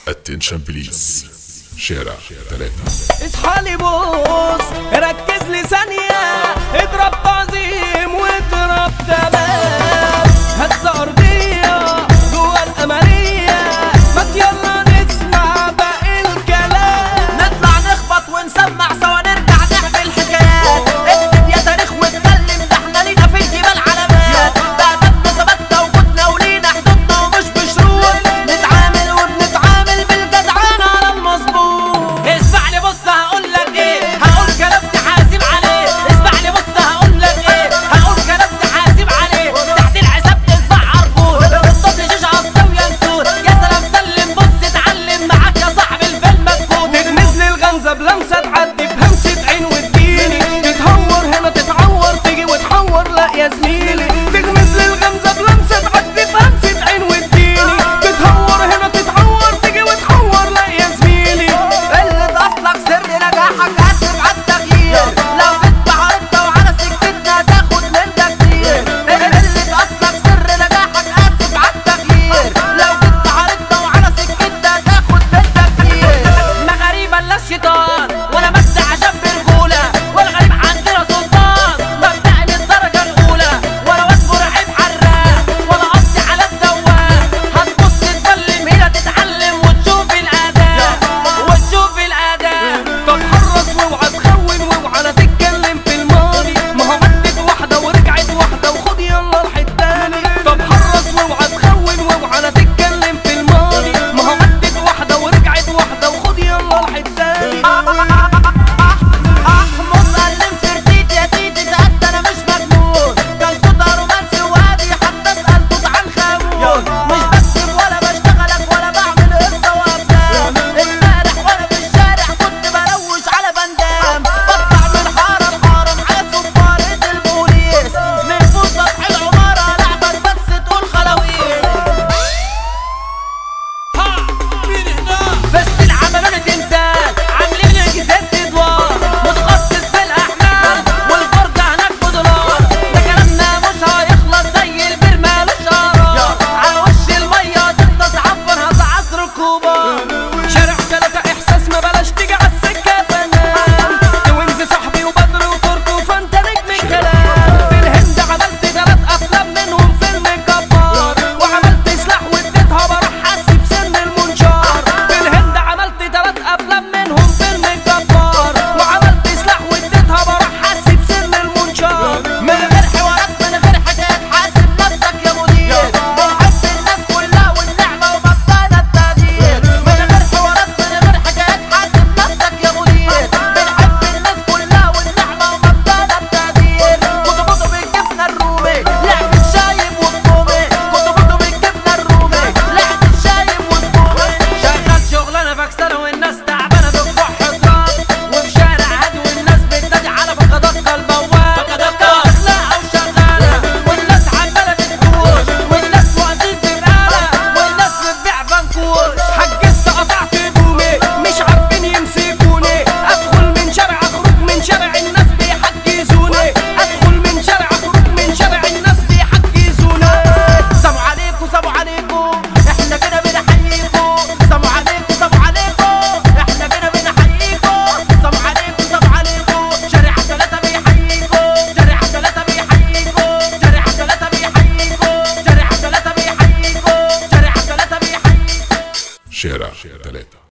اتنشن بليز. شارع 3. اصحى لي بص ركز لي ثانية، اضرب تعظيم واضرب تمام، هز أرضية جوا القمرية، ما يلا نسمع باقي الكلام، نطلع نخبط ونسمع سوا نرجع نعمل حكايات، اكتب يا تاريخ واتكلم، ده احنا لينا في الجبال علامات، بعدنا ثبتنا وجودنا ولينا حدودنا ومش بشروط، نتعامل وبنتعامل بالجدعان على المظبوط. اسمع لي بص هقول لك ايه، هقول كلام تحاسب عليه، اسمع لي بص هقول لك ايه، هقول كلام تحاسب عليه، تحت الحساب تدفع عربون، الطفل شيش عصاوية نسور، يا سلام سلم بص اتعلم معاك يا صاحب الفيلم مكتوب. تغمز لي الغمزة بلمسة تعدي بهمسة عين وتجيني، تتهور هنا تتعور تيجي وتحور لا يا زميلي، تغمز لي الغمزة بلمسة تعدي بهمسة عين وتجيني، تتهور هنا تتعور تيجي وتحور لا يا زميلي. قلة اصلك سر نجاحك قاسم على التغيير، لو جيت بعرضنا وعلى سكتنا تاخد منا كتير. قلة اصلك سر نجاحك قاسم على التغيير، لو جيت بعرضنا وعلى سكتنا تاخد منا كتير. ما غريبة الا الشيطان ولا بس عشان برجولة، ولا غريب عندنا سلطان مبدأ للدرجة الأولى، ولا واصبر عيب حراق ولا قصدي على الدواء، هتبص تسلم هنا تتعلم وتشوف الأداء وتشوف الأداء. طب حرص واوعى تخون واوعى لا تتكلم في الماضي، ما هو عدت واحدة ورجعت واحدة وخد يلا الحتاني. طب حرص واوعى تخون واوعى لا تتكلم في الماضي، ما هو عدت واحدة ورجعت واحدة وخد يلا الحتاني. احمر سلم فرتيت يا تيتي تأدى انا مش مجنون، كان صوتها رومانسي وهادي حتى اسأل توت عنخ آمون، مش بكتب ولا بشتغلك ولا بعمل قصة وافلام، امبارح وانا في الشارع كنت بروش على بندام، بطلع من حارة لحارة معايا صفارة البوليس، من فوق سطح العمارة لعبك بس تقول خلاويص. بس العملونة تمثال عاملين اجهزات ادوار، متخصص في الاحمال والفرجة هناك بدولار، ده كلامنا مش هيخلص زي البير مالوش قرار، على وش المية تغطس عفن هذا عصر الكبار. شارع 3 احساس ما بلاش تيجي على السكة فنان، توينز صاحبي وبدر وتركو فانت نجم الكلام، في الهند عملت 3 افلام منهم فيلم جبار، وعملت سلاح واديتها بروح حاسب سن المنشار، في الهند عملت 3 افلام منهم فيلم جبار، وعملت سلاح واديتها بروح حاسب سن المنشار. من غير حوارات من غير حكايات حاسب نفسك يا مدير، بنحب الناس كلها والنعمة ومبدأنا التغيير، من غير حوارات من غير حكايات حاسب نفسك يا مدير، بنحب الناس كلها والنعمة ومبدأنا التغيير. كنت بطو بالجبنة الرومي لعبة شايب وفطومي، كنت بطو بالجبنة الرومي لعبة شايب وفطومي، شغال شغلانة فاكسانة والناس تعبانة بكح حطام، وفي شارع هادي والناس بتنادي على بكدكة البواب، بكدكة أخلاقها وشغالة والناس عمالة بتدوش، والناس واقفين في بقالة والناس بتبيع بنكوش. حجزت قطعت هدومي مش عارفين يمسكوني، ادخل من شارع اخرج من شارع الناس بيحجزوني، ادخل من شارع اخرج من شارع الناس بيحجزوني. سلام عليكم سلام عليكم احنا كده بنحييكم، سلام عليكم سلام عليكم احنا كده بنحييكم، سلام عليكم سلام عليكم. شارع 3 بيحييكم، شارع 3 بيحييكم، شارع 3 بيحييكم، شارع 3 بيحييكم، شارع 3 بيحييكم. شارع 3.